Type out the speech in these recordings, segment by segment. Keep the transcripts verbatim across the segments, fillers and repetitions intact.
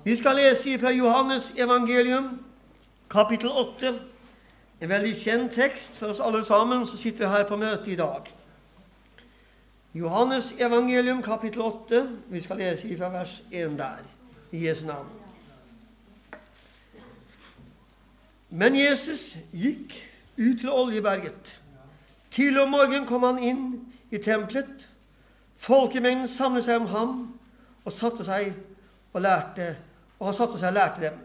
Vi skal lese fra Johannes evangelium, kapittel åtte. En veldig kjent tekst for oss alle sammen som sitter her på møte i dag. Johannes evangelium, kapittel åtte. Vi skal lese fra vers én der, i Jesu navn. Men Jesus gikk ut til Oljeberget. Tidlig om morgenen kom han inn i templet. Folkemengden samlet seg om ham og satte seg og lærte, og han satte seg og lærte dem.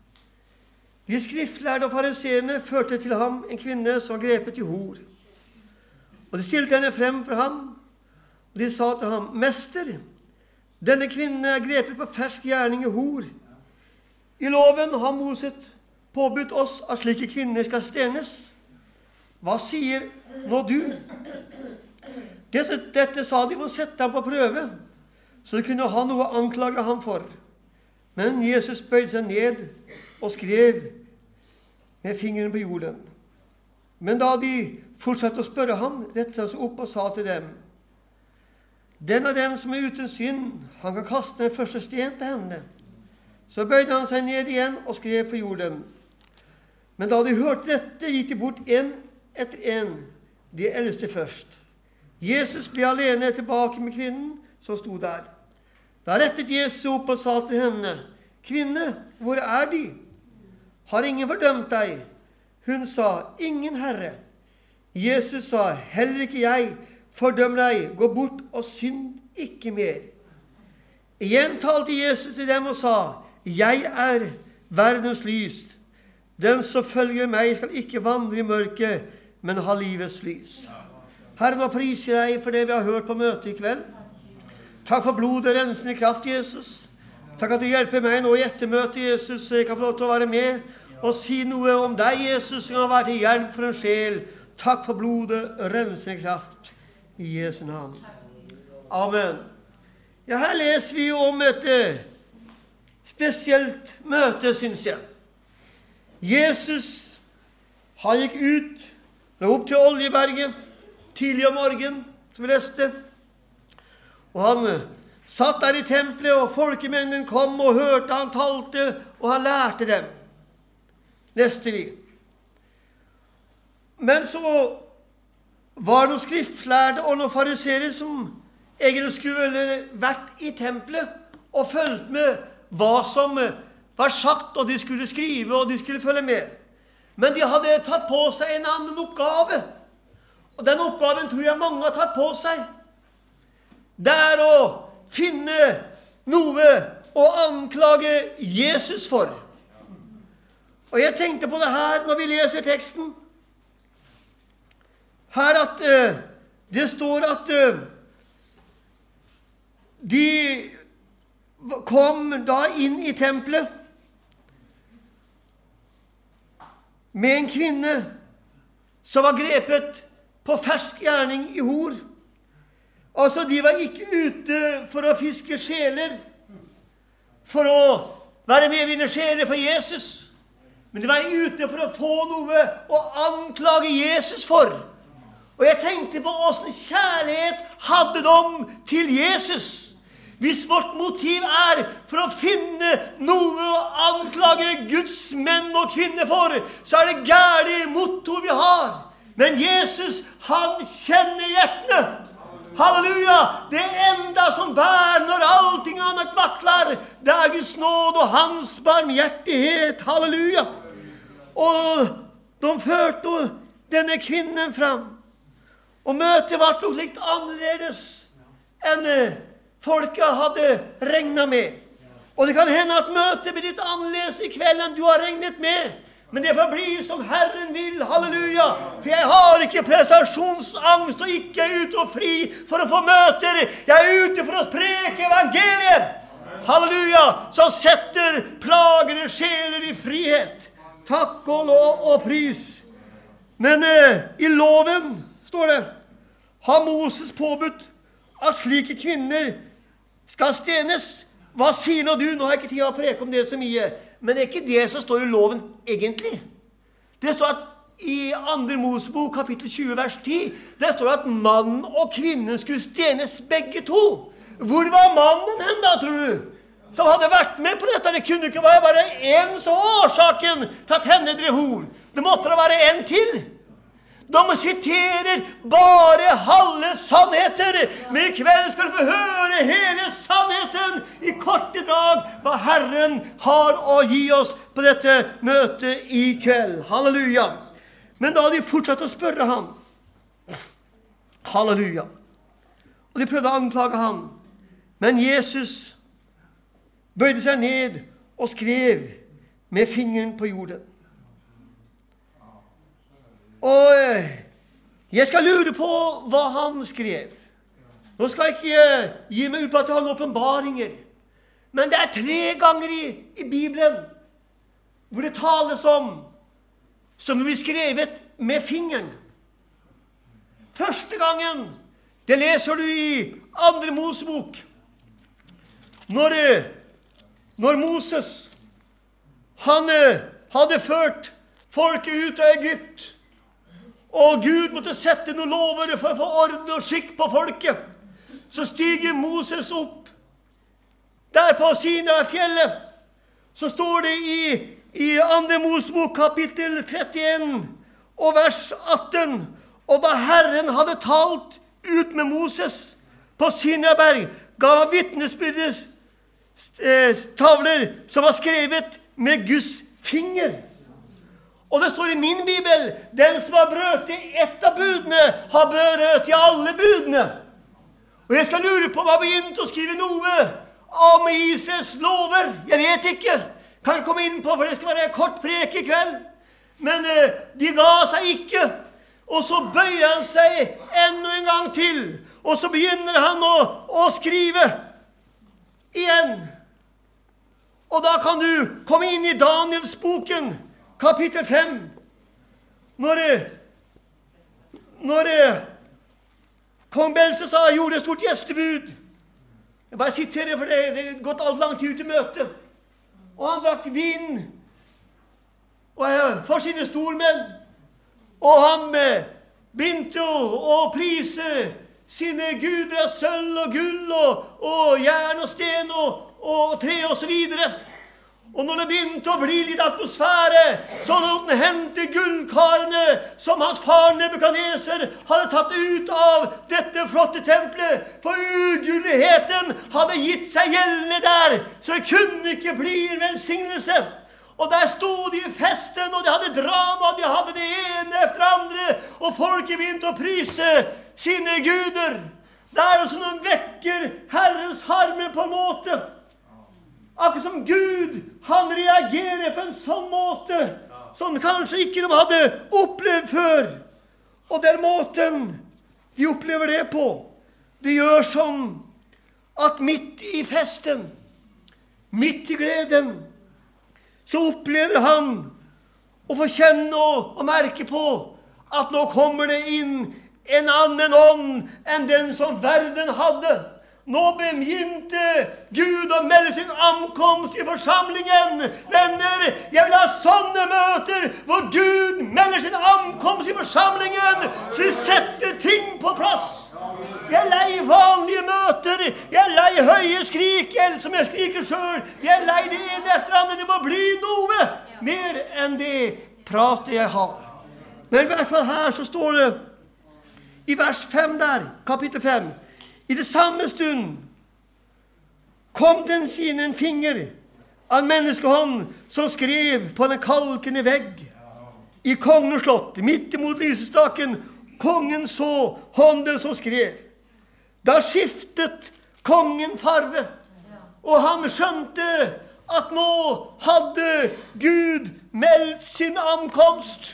De skriftlærde og fariseerne førte til ham en kvinne som var grepet i hor. Og de stilte henne frem for ham, og de sa til ham, «Mester, denne kvinnen er grepet på fersk gjerning i hor. I loven har Moses påbudt oss at slike kvinner skal stenes. Hva sier nå du?» Dette, dette sa de for å sette ham på prøve, så de kunne ha noe å anklage ham for. Men Jesus bøyde seg ned og skrev med fingeren på jorden. Men da de fortsatte å spørre ham, rettet han seg opp og sa til dem, «Den og den som er uten synd, han kan kaste den første sten på henne.» Så bøyde han seg ned igjen og skrev på jorden. Men da de hørte dette, gikk de bort en etter en, de eldste først. Jesus ble alene tilbake med kvinnen som sto der. Da rettet Jesus opp og sa til henne, «Kvinne, hvor er de? Har ingen fordømt deg?» Hun sa, «Ingen, Herre.» Jesus sa, «Heller ikke jeg fordømmer deg. Gå bort og synd ikke mer.» Igjen talte Jesus til dem og sa, «Jeg er verdens lys. Den som følger meg skal ikke vandre i mørket, men ha livets lys.» Herre, nå priser jeg for det vi har hørt på møtet i kveld. Takk for blodet og rensende kraft, Jesus. Takk at du hjelper meg nå i ettermøtet, Jesus, så jeg kan få lov til å være med og si noe om deg, Jesus, som har vært til hjelp for en sjel. Takk for blodet og rensende kraft i Jesu navn. Amen. Ja, her leser vi jo om et eh, spesielt møte, synes jeg. Jesus, han gikk ut, la opp til Oljeberget, tidlig om morgenen, som vi leste. Og han satt der i tempelet, og folkemengden kom og hørte han talte, og han lærte dem. Leste vi. Men så var det noen skriftlærde og noen fariseere som egentlig skulle vært i tempelet og følt med hva som var sagt, og de skulle skrive, og de skulle følge med. Men de hadde tatt på seg en annen oppgave. Og den oppgaven tror jeg mange har tatt på seg. Det er å finne noe å anklage Jesus for. Og jeg tenkte på det her når vi leser teksten. Her at uh, det står at uh, de kom da inn i tempelet med en kvinne som var grepet på fersk gjerning i hor. Altså, de var ikke ute for å fiske sjeler, for å være med og vinne sjeler for Jesus. Men de var ute for å få noe å anklage Jesus for. Og jeg tenkte på hvordan kjærlighet hadde de til Jesus. Hvis vårt motiv er for å finne noe å anklage Guds menn og kvinner for, så er det gærlig motto vi har. Men Jesus, han kjenner hjertene. Halleluja! Det enda som bærer når allting annet vakler, det er Guds nåd og hans barmhjertighet. Halleluja! Og de førte denne kvinnen fram. Og møtet var nok litt annerledes enn folket hadde regnet med. Og det kan hende at møtet blir litt annerledes i kveld enn du har regnet med. Men det får bli som Herren vil, halleluja. For jeg har ikke prestasjonsangst og ikke er ute og fri for å få møter. Jeg er ute for å preke evangeliet. Halleluja, som setter plagede sjeler i frihet. Takk og lov og pris. Men eh, i loven, står det, har Moses påbudt at slike kvinner skal stenes. Hva sier nå du? Nå har jeg ikke tid å preke om det så mye. Men det er ikke det som står i loven egentlig. Det står at i andre Mosebok, kapittel tjue, vers ti, det står at mannen og kvinnen skulle stenes begge to. Hvor var mannen hen da, tror du? som hadde vært med på dette. Det kunne ikke være bare en så årsaken til at henne drev hor. Det måtte da være en til. De siterer bare halve sannheter. Men i kveld skal du få høre hele sannheten i korte drag hva Herren har å gi oss på dette møtet i kveld. Halleluja. Men da hadde de fortsatt å spørre han. Halleluja. Og de prøvde å anklage han. Men Jesus bøyde seg ned og skrev med fingeren på jorden. Og jeg skal lure på hva han skrev. Nå skal jeg ikke gi meg ut på at jeg har noen åpenbaringer. Men det er tre ganger i, i Bibelen hvor det tales om som blir skrevet med fingeren. Første gangen, det leser du i andre Mosebok. Når, når Moses, han hadde ført folket ut av Egypt, og Gud måtte sette noen lover for å få orden og skikk på folket, så stiger Moses opp. Der på Sinai-fjellet, så står det i, i andre Mosebok kapittel trettien og vers atten, og da Herren hadde talt ut med Moses på Sinai-berg, gav han vitnesbyrdets eh, tavler som var skrevet med Guds finger. Og det står i min bibel, den som har brøt i ett av budene, har brøt i alle budene. Og jeg skal lure på om han begynte å skrive noe om Israels lover. Jeg vet ikke. Kan ikke komme inn på, for det skal være kort prek i kveld. Men eh, de ga seg ikke. Og så bøyer han seg enda en gang til. Og så begynner han å, å skrive igjen. Og da kan du komme inn i Daniels boken, kapittel fem. Når, når kong Belshazzar gjorde et stort gjestebud. Jeg bare siterer, for det har gått alt lang tid til møte. Og han drakk vin og for sine stormenn. Og han begynte å, å prise sine guder av sølv og gull og, og jern og sten og, og tre og så videre. Og når det begynte å bli litt atmosfære, så lot han hente gullkarene som hans far Nebukadneser hadde tatt ut av dette flotte tempelet. For ugudeligheten hadde gitt seg gjeldende der, så det kunne ikke bli en velsignelse. Og der stod de i festen, og de hadde drama, de hadde det ene efter andre, og folket begynte å prise sine guder. Det er jo som de vekker Herrens harme på en måte. Akkurat som Gud, han reagerer på en sånn måte, som kanskje ikke de hadde opplevd før. Og den måten de opplever det på, det gjør sånn at midt i festen, midt i gleden, så opplever han å få kjenne og, og merke på at nå kommer det inn en annen ånd enn den som verden hadde. Nå begynte Gud å melde sin ankomst i forsamlingen. Venner, jeg vil ha sånne møter hvor Gud melder sin ankomst i forsamlingen, så vi setter ting på plass. Jeg er lei vanlige møter. Jeg er lei høye skrik, som jeg skriker selv. Jeg er lei det ene efter andre. Det må bli noe mer enn det pratet jeg har. Men i hvert fall her så står det i vers fem der, kapittel fem. I det samme stund kom den sine en finger av en menneskehånd som skrev på en kalkende vegg i kongens slott, midt imot lysestaken. Kongen så hånden som skrev. Da skiftet kongen farve, og han skjønte at nå hadde Gud meldt sin ankomst.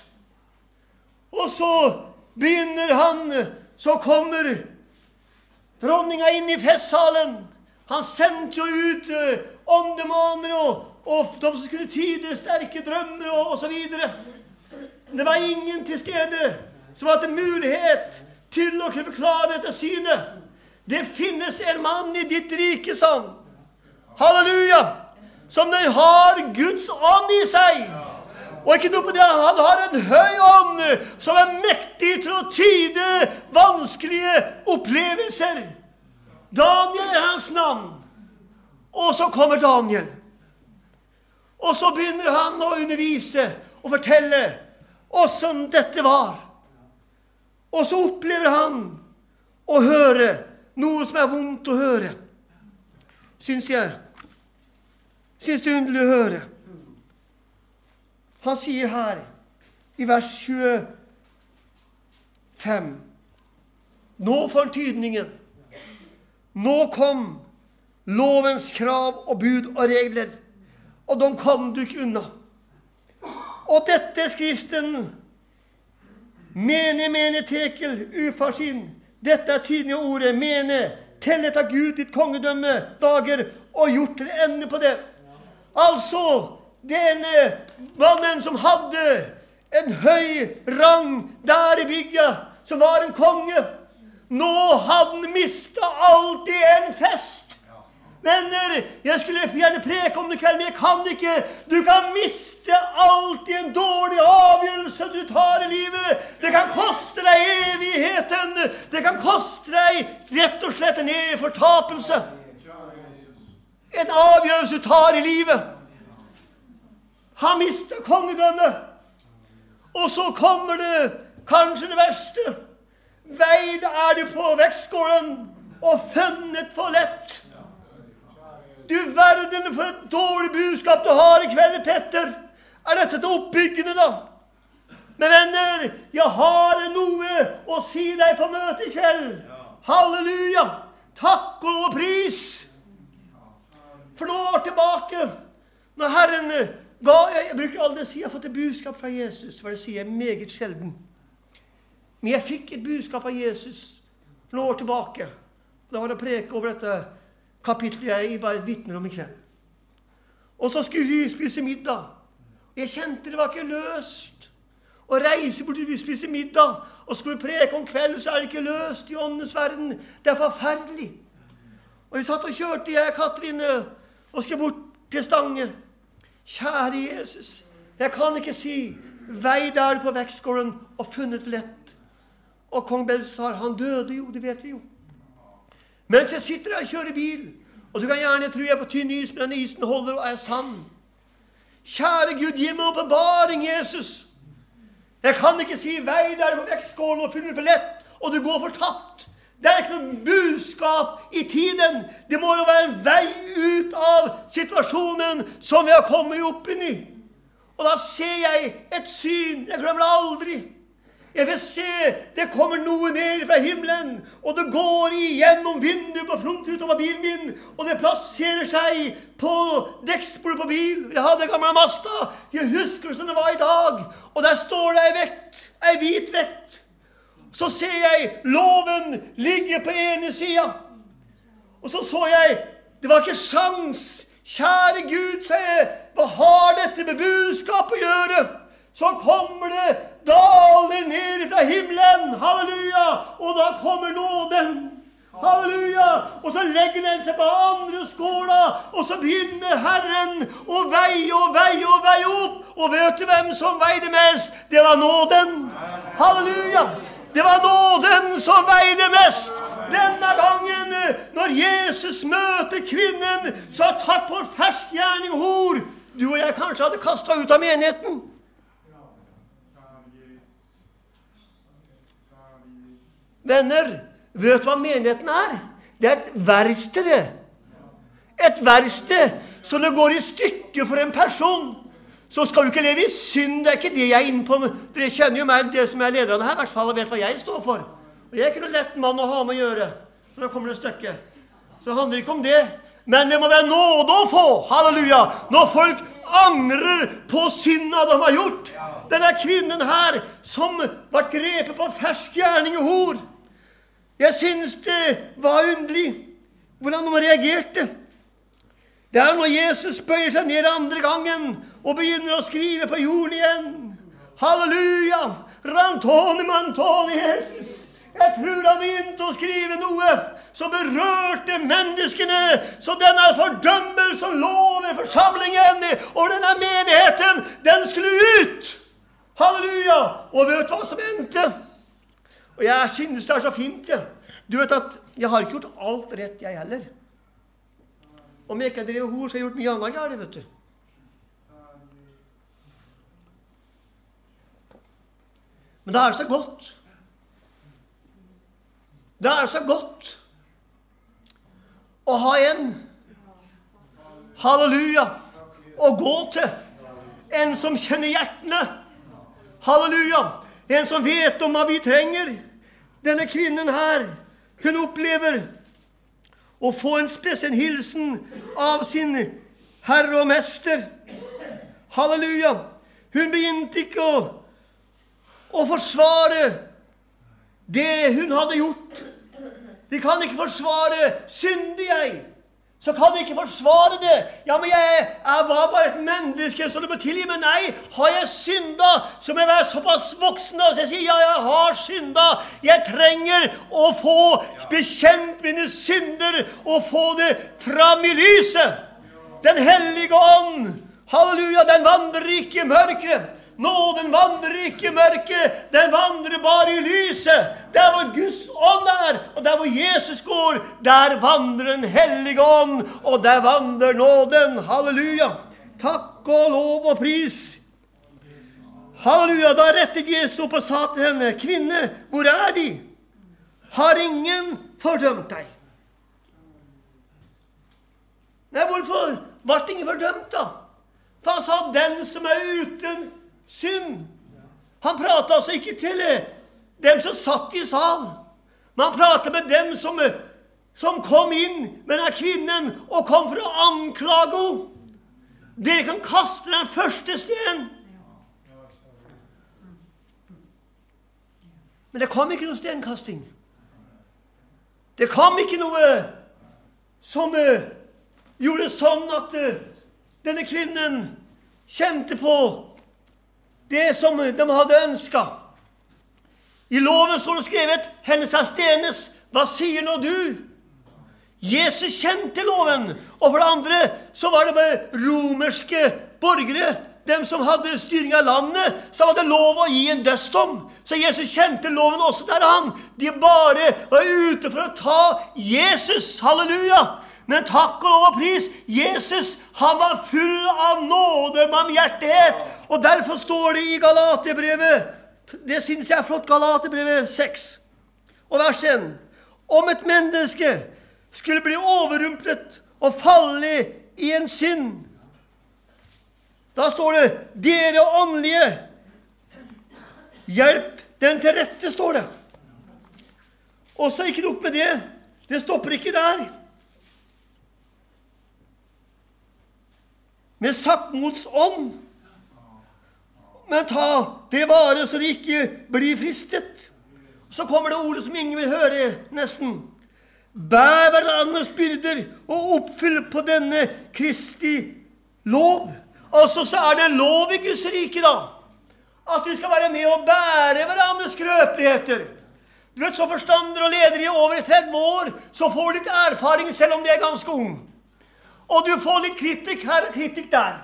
Og så begynner han, så kommer dronninga inn i festsalen. Han sendte jo ut åndemanere og, og de som skulle tyde sterke drømmer og, og så videre. Det var ingen til stede som hadde mulighet til å kunne forklare dette synet. Det finnes en mann i ditt rike, sånn. Halleluja! Som den har Guds ånd i seg. Og ikke noe på det, han har en høy ånd som er mektig til å tyde vanskelige opplevelser. Daniel er hans navn. Og så kommer Daniel. Og så begynner han å undervise og fortelle hvordan dette var. Og så opplever han å høre noe som er vondt å høre. Syns jeg. Syns det er underlig å høre. Han sier her i vers tjuefem. Nå får tydningen. Nå kom lovens krav og bud og regler, og de kom du ikke unna. Og dette er skriften. Mene, mene, tekel, ufarsin. Dette er tydning av ordet. Mene, tellet av Gud ditt kongedømme dager, og gjort til ende på det. Altså, denne mannen som hadde en høy rang der i bygget, som var en konge, nå hadde han mistet alt i en fest. Venner, jeg skulle gjerne preke om det kveld, men jeg kan ikke. Du kan miste alt i en dårlig avgjørelse du tar i livet. Det kan koste deg evigheten. Det kan koste deg rett og slett en evig fortapelse. En avgjørelse du tar i livet. Han mistet kongedømmet. Og så kommer det kanskje det verste. Veid er du på vektskålen og funnet for lett. Du verden for et dårlig budskap du har i kveld, Petter. Er dette til oppbyggende da? Men venner, jeg har noe å si deg på møte i kveld. Halleluja. Takk og pris. For noen år tilbake, når Herren ga, jeg bruker aldri å si jeg har fått et budskap fra Jesus, for det sier jeg meget sjelden. Men jeg fikk et budskap av Jesus for noen år tilbake. Da var det preke over dette kapitlet jeg bare vittner om i kveld. Og så skulle vi spise middag. Jeg kjente det var ikke løst. Å reise bort til vi spise middag, og skulle preke om kveld, så er det ikke løst i åndens verden. Det er forferdelig. Og vi satt og kjørte, jeg, Katrine, og skulle bort til Stange. Kjære Jesus, jeg kan ikke si, vei der på vektskålen og funnet for lett. Og kong Belsar, han døde jo, det vet vi jo. Mens jeg sitter der og kjører bil, og du kan gjerne tro jeg på tynn is, men den isen holder og er sann. Kjære Gud, gi meg åpenbaring, Jesus. Jeg kan ikke si vei der på vektskålen og funnet for lett, og du går fortapt. Det er ikke noe budskap i tiden. Det må jo være en vei ut av situasjonen som vi har kommet opp inn i. Og da ser jeg et syn, jeg glemmer det aldri. Jeg vil se, det kommer noe ned fra himmelen, og det går igjennom vinduet på frontruta på bilen min, og det plasserer seg på dekksbordet på bil. Jeg hadde gamle Mazda, jeg husker det som det var i dag, og der står det ei vekt, ei hvit vekt. Så ser jeg loven ligge på ene siden, og så så jeg, det var ikke sjans. Kjære Gud, sier jeg, hva har dette med budskap å gjøre? Så kommer det dalende ned fra himmelen, halleluja, og da kommer nåden, halleluja, og så legger den seg på andre skåla, og så begynner Herren å veie og veie og veie opp, og vet du hvem som veide mest? Det var nåden, halleluja, det var nåden som veide mest. Denne gangen, når Jesus møter kvinnen, så har tatt på fersk gjerning hor, du og jeg kanskje hadde kastet ut av menigheten. Venner, vet du hva menigheten er? Det er et verksted. Et verksted, så det går i stykker for en person. Så skal du ikke leve i synd, det er ikke det jeg er inne på. Dere kjenner jo meg, det som er lederne her, i hvert fall, og vet hva jeg står for. Og jeg er ikke noe lett mann å ha med å gjøre, når det kommer et stykke. Så det handler ikke om det. Men det må være nåde å få, halleluja, når folk angrer på synda de har gjort. Denne kvinnen her, som var grepet på fersk gjerning og hor. Jeg synes det var underlig hvordan de reagerte. Det er når Jesus bøyer seg ned andre gangen og begynner å skrive på jorden igjen. Halleluja! Rantoni mantoni Jesus. Jeg tror han begynte å skrive noe som berørte menneskene, så denne fordømmelse som lå ved forsamlingen og denne menigheten, den skulle ut. Halleluja! Og vet du hva som endte? Og jeg synes det er så fint, ja. Du vet at jeg har ikke gjort alt rett, jeg heller. Om jeg ikke driver hår, så har jeg gjort mye annet galt, vet du. Men det er så godt. Det er så godt å ha en, halleluja, å gå til. En som kjenner hjertene. Halleluja. En som vet om hva vi trenger. Denne kvinnen her, hun opplever å få en spesiell hilsen av sin herre og mester. Halleluja. Hun begynte ikke å, å forsvare det hun hadde gjort. Vi kan ikke forsvare syndig jeg. Så kan jeg ikke forsvare det. Ja, men jeg, jeg var bare et menneske, så du må tilgi meg. Nei, har jeg syndet, så må jeg være såpass voksen, så jeg sier, ja, jeg har syndet. Jeg trenger å få bekjent mine synder, og få det fram i lyset. Den hellige ånd, halleluja, den vandrer ikke i mørket. Nåden vandrer ikke i mørket, den vandrer bare i lyset. Der hvor Guds ånd er, og der hvor Jesus går, der vandrer den hellige ånd, og der vandrer nåden. Halleluja. Takk og lov og pris. Halleluja. Da rettet Jesus opp og sa til henne, kvinne, hvor er de? Har ingen fordømt deg? Nei, hvorfor ble ingen fordømt da? For han sa, den som er uten synd. Han pratet altså ikke til dem som satt i sal, men han pratet med dem som, som kom inn med denne kvinnen og kom for å anklage henne. Dere kan kaste den første sten. Men det kom ikke noe stenkasting. Det kom ikke noe som uh, gjorde sånn at uh, denne kvinnen kjente på det som de hadde ønsket. I loven står det skrevet, henne skal stenes. Hva sier nå du? Jesus kjente loven. Og for det andre så var det med romerske borgere, dem som hadde styring av landet, så var det lov å gi en dødsdom. Så Jesus kjente loven også der han. De bare var ute for å ta Jesus. Halleluja! Men takk og lov og pris, Jesus, han var full av nåde og barmhjertighet. Og derfor står det i Galaterbrevet, det synes jeg er flott, Galaterbrevet seks, og vers en. Om et menneske skulle bli overrumplet og falle i en synd, da står det, dere åndelige, hjelp den til rette, står det. Og så ikke nok med det, det stopper ikke der. Med saktmods ånd, men ta det vare så det ikke blir fristet. Så kommer det ordet som ingen vil høre, nesten. Bær hverandres byrder og oppfyll på denne Kristi lov. Altså så er det lov i Guds rike da, at vi skal være med og bære hverandres skrøpeligheter. Du vet, så forstander og leder i over tretti år, så får du litt erfaring selv om de er ganske ung. Og du får litt kritikk her og kritikk der.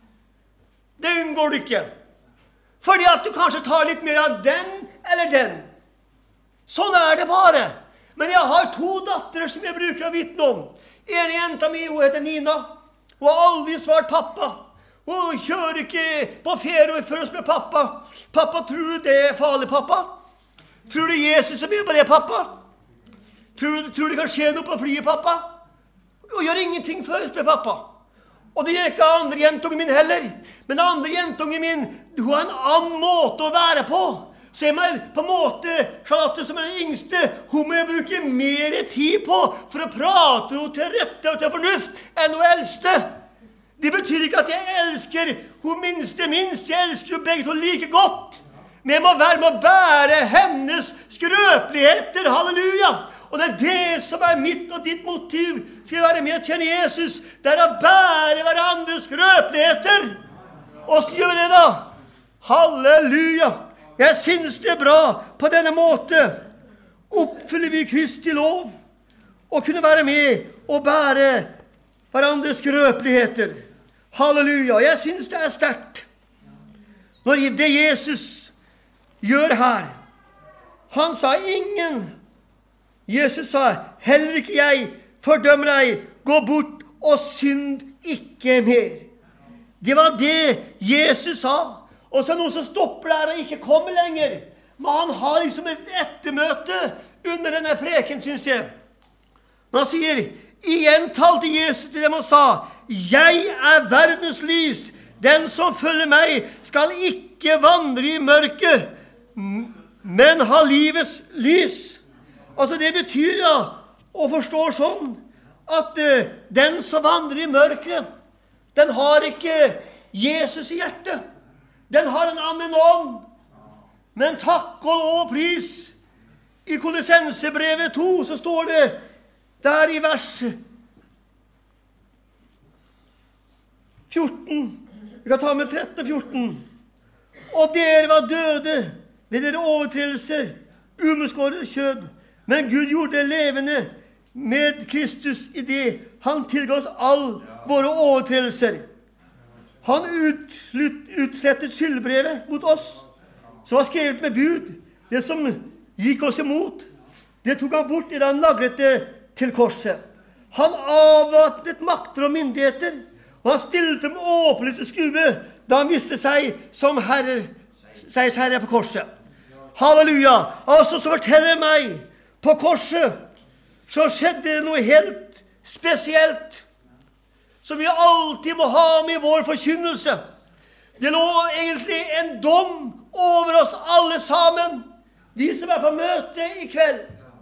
Det unngår du ikke. Fordi at du kanskje tar litt mer av den eller den. Sånn er det bare. Men jeg har to dattere som jeg bruker å vitne om. En jenta mi, hun heter Nina. Hun har aldri svart pappa. Hun kjører ikke på ferie før hos med pappa. Pappa, tror du det er farlig, pappa? Tror du Jesus er med på det, pappa? Tror du, tror du det kan skje noe på flyet, pappa? Og gjør ingenting før, spør pappa. Og det gjør ikke andre jentungen min heller. Men andre jentungen min, hun har en annen måte å være på. Se meg på en måte, Charlotte som er den yngste, hun må bruke mer tid på for å prate henne til rette og til fornuft enn hun eldste. Det betyr ikke at jeg elsker hun minste minst, jeg elsker jo begge to like godt. Men jeg må være med å bære hennes skrøpeligheter, halleluja. Og det er det som er mitt og ditt motiv. Skal jeg være med å tjene Jesus? Det er å bære hverandres skrøpeligheter. Og skal gjøre det da? Halleluja! Jeg synes det er bra på denne måte. Oppfyller vi Kristi lov og kunne være med og bære hverandres skrøpeligheter. Halleluja! Jeg synes det er sterkt når det Jesus gjør her. Han sa ingen. Jesus sa, heller ikke jeg fordømmer deg, gå bort og synd ikke mer. Det var det Jesus sa. Og så er det noen som stopper der og ikke kommer lenger. Men han har liksom et ettermøte under denne preken, synes jeg. Når han sier, igjen talte Jesus til dem og sa, jeg er verdens lys. Den som følger meg skal ikke vandre i mørket, men ha livets lys. Altså det betyr ja, og forstår sånn, at uh, den som vandrer i mørket, den har ikke Jesus i hjertet. Den har en annen ånd. Men takk og lov og pris. I Kolossensebrevet to så står det der i vers fjorten. Vi kan ta med tretten og fjorten. Og dere var døde ved dere overtredelser, umeskåret kjød. Men Gud gjorde det levende med Kristus i det han tilga oss all våre overtredelser. Han utslettet skyldbrevet mot oss, som var skrevet med bud. Det som gikk oss imot, det tok han bort i den naglete til korset. Han avvæpnet makter og myndigheter, og han stilte dem åpenlyst til skue, da han viste seg som herre, seg herre på korset. Halleluja! Altså så forteller meg, på korset, så skjedde det noe helt spesielt, som vi alltid må ha med i vår forkynnelse. Det lå egentlig en dom over oss alle sammen, vi som er på møte i kveld.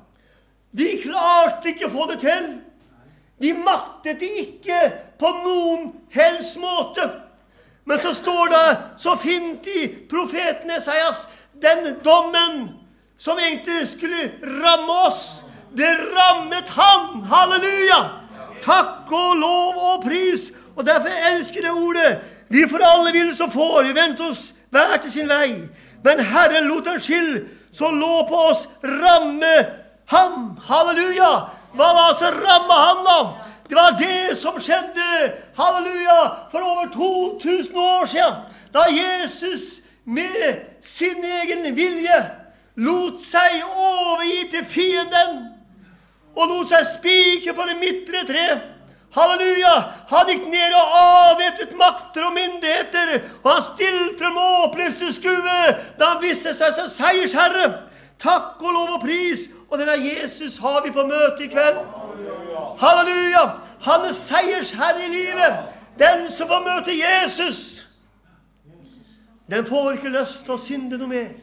Vi klarte ikke å få det til. Vi maktet det ikke på noen helst måte. Men så står det så fint i profeten Esaias, den dommen som egentlig skulle ramme oss, det rammet han. Halleluja! Takk og lov og pris. Og derfor elsker jeg ordet. Vi for alle vil som får, vi venter oss hver til sin vei. Men Herren lot en skyld som lå på oss ramme ham. Halleluja! Hva var det som ramme ham da? Det var det som skjedde, halleluja, for over to tusen år siden. Da Jesus med sin egen vilje lot seg overgi til fienden, og lot seg spike på det midtre tre. Halleluja! Han gikk ned og avvæpnet makter og myndigheter, og han stilte dem åpent til skue, da han viste seg som seiersherre. Takk og lov og pris, og denne Jesus har vi på møte i kveld. Halleluja! Han er seiersherre i livet. Den som får møte Jesus, den får ikke lyst til å synde noe mer.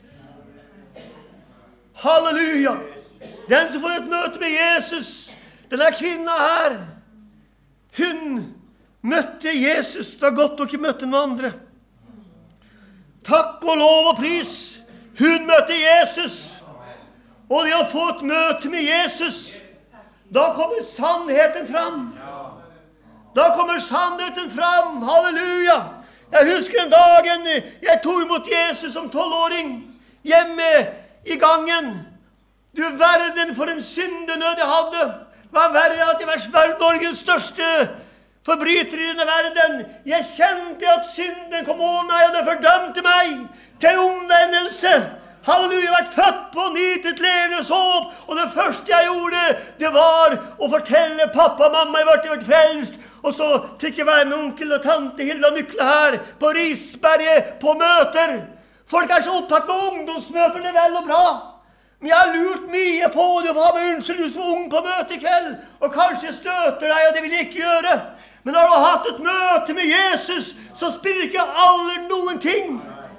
Halleluja! Den som får et møte med Jesus, denne kvinna her, hun møtte Jesus. Det var godt å ikke møtte noen andre. Takk og lov og pris. Hun møtte Jesus. Og det å få et møte med Jesus, da kommer sannheten fram. Da kommer sannheten fram. Halleluja! Jeg husker en dagen jeg tog imot Jesus som tolvåring, hjemme i gangen. Du verden for en syndenød jeg hadde. Det var verre at jeg var Norges største forbryter i denne verden. Jeg kjente at synden kom over meg, og det fordømte meg til omvendelse. Halleluja, jeg har vært født på ny til et levende håp, og det første jeg gjorde, det var å fortelle pappa og mamma jeg var vært frelst. Og så fikk jeg være med onkel og tante Hilda Nykle her på Risberget på møter. Folk er så opptatt med ungdomsmøter, det er vel og bra. Men jeg har lurt mye på det, og hva med unnskyld, du som er ung på møte i kveld, og kanskje støter deg, og det vil jeg ikke gjøre. Men når du har hatt et møte med Jesus, så spiller ikke alle noen ting.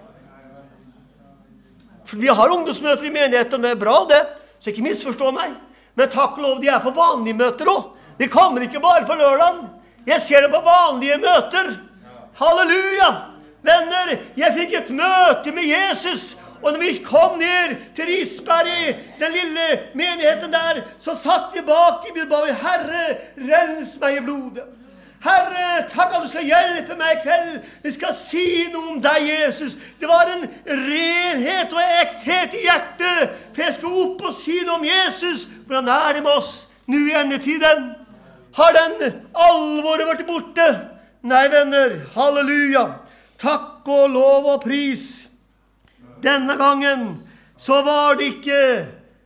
For vi har ungdomsmøter i menigheten, det er bra det, så ikke misforstå meg. Men takk og lov, de er på vanlige møter også. De kommer ikke bare på lørdagen. Jeg ser det på vanlige møter. Halleluja! Venner, jeg fikk et møte med Jesus, og når vi kom ned til Risberg, den lille menigheten der, så satt vi bak i ba vi, Herre, rens meg i blodet. Herre, takk at du skal hjelpe meg i kveld. Vi skal si noe om deg, Jesus. Det var en renhet og ekthet i hjertet, for jeg skulle opp og si noe om Jesus. Hvordan er det med oss nå i endetiden? Har den alvoret vært borte? Nei, venner, halleluja. Takk og lov og pris. Denne gangen så var det ikke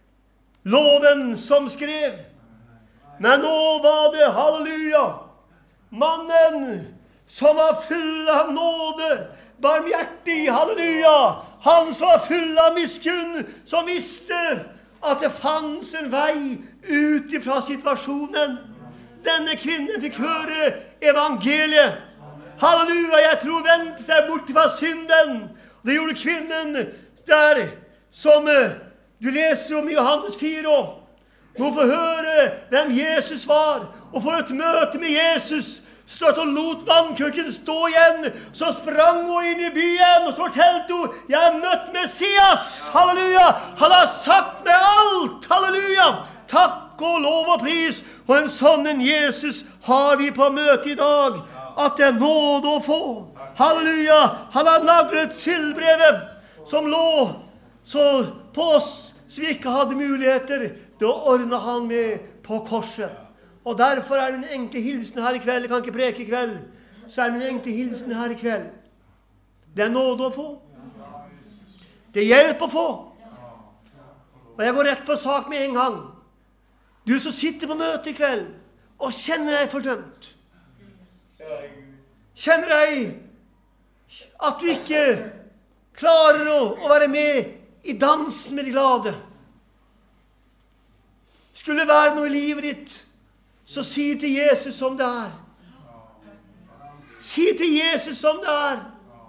loven som skrev, men nå var det, halleluja, mannen som var full av nåde, barmhjertig, halleluja. Han som var full av miskunn, som visste at det fanns en vei ut ifra situasjonen. Denne kvinnen fikk høre evangeliet. Halleluja, jeg tror vendte seg bort fra synden. Det gjorde kvinnen der, som du leser om i Johannes fire. Nå får høre hvem Jesus var, og får et møte med Jesus. Støtt og lot vannkrukken stå igjen, så sprang hun inn i byen, og så fortalte hun, jeg har møtt Messias, halleluja, han har sagt meg alt, halleluja, takk og lov og pris, og en sånn en Jesus har vi på møte i dag, at det er nåde å få, halleluja, han har naglet sildbrevet, som lå så på oss, så vi ikke hadde muligheter, det ordnet han med på korset. Og derfor er den enkle hilsen her i kveld, jeg kan ikke preke i kveld, så er den enkle hilsen her i kveld. Det er nåde å få. Det er hjelp å få. Og jeg går rett på sak med en gang. Du som sitter på møte i kveld, og kjenner deg fordømt. Kjenner deg at du ikke klarer å, å være med i dansen med de glade. Skulle det være noe i livet ditt, så si til Jesus som det er. Si til Jesus som det er.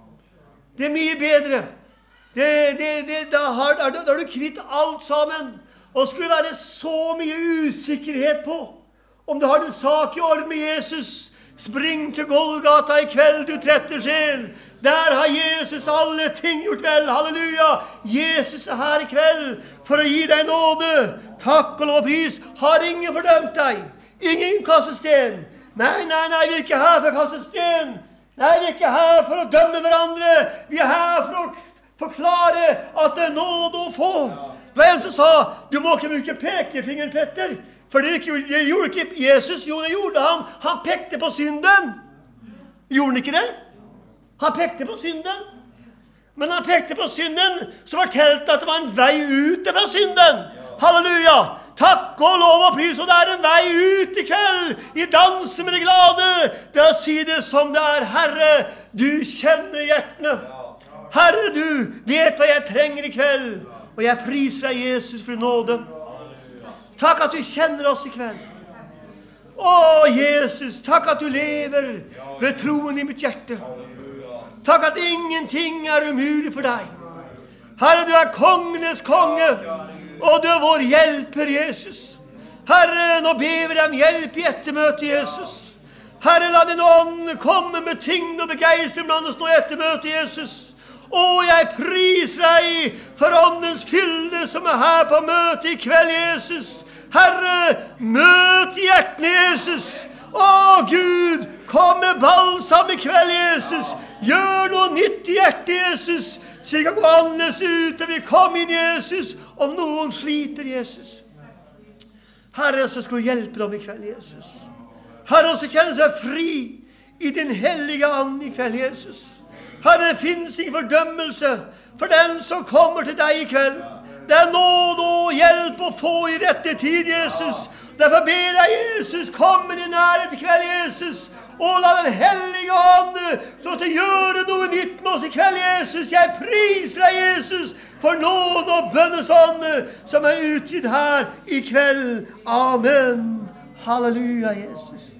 Det er mye bedre. Det, det, det, da, har, da, da er du kvitt alt sammen. Og skulle det være så mye usikkerhet på om du har en sak i orden med Jesus, spring til Golgata i kveld, du trette sjel. Der har Jesus alle ting gjort vel. Halleluja. Jesus er her i kveld for å gi deg nåde. Takk og lov og pris. Har ingen fordømt deg. Ingen kaster sten. Nei, nei, nei, vi er ikke her for å kaste sten. Nei, vi er ikke her for å dømme hverandre. Vi er her for å forklare at det er nåde å få. Det var en som sa, du må ikke bruke pekefingeren, Petter. For det, ikke, det gjorde ikke Jesus. Jo, det gjorde han. Han pekte på synden. Gjorde han ikke det? Han pekte på synden. Men han pekte på synden, så fortalte han at det var en vei ut fra synden. Halleluja. Takk og lov og pris, og det er en vei ut i kveld, i dansen med de glade. Det er å si det som det er, Herre, du kjenner hjertene. Herre, du vet hva jeg trenger i kveld, og jeg priser deg, Jesus, for nåde. Takk at du kjenner oss i kveld. Å, Jesus, takk at du lever ved troen i mitt hjerte. Takk at ingenting er umulig for deg. Herre, du er kongenes konge, og du er vår hjelper, Jesus. Herre, nå ber vi deg om hjelp i ettermøte, Jesus. Herre, la din ånd komme med tyngd og begeistring blant oss nå i ettermøte, Jesus. Å, jeg priser deg for åndens fylde som er her på møte i kveld, Jesus. Herre, møt hjertene, Jesus. Å, Gud, kom med balsam i kveld, Jesus. Gjør noe nytt i hjertet, Jesus. Så jeg kan gå annerledes ut, og vi kom inn, Jesus, om noen sliter, Jesus. Herre, så skal du hjelpe dem i kveld, Jesus. Herre, så kjenner seg fri i din hellige and i kveld, Jesus. Herre, det finnes ingen fordømmelse for den som kommer til deg i kveld. Det er nåde og hjelp å få i rette tid, Jesus. Derfor ber jeg, Jesus, kom i din nærhet i kveld, Jesus. Og la den hellige ånd så til å gjøre noe nytt med oss i kveld, Jesus. Jeg priser deg, Jesus, for nåde og bønnesånd som er utgitt her i kveld. Amen. Halleluja, Jesus.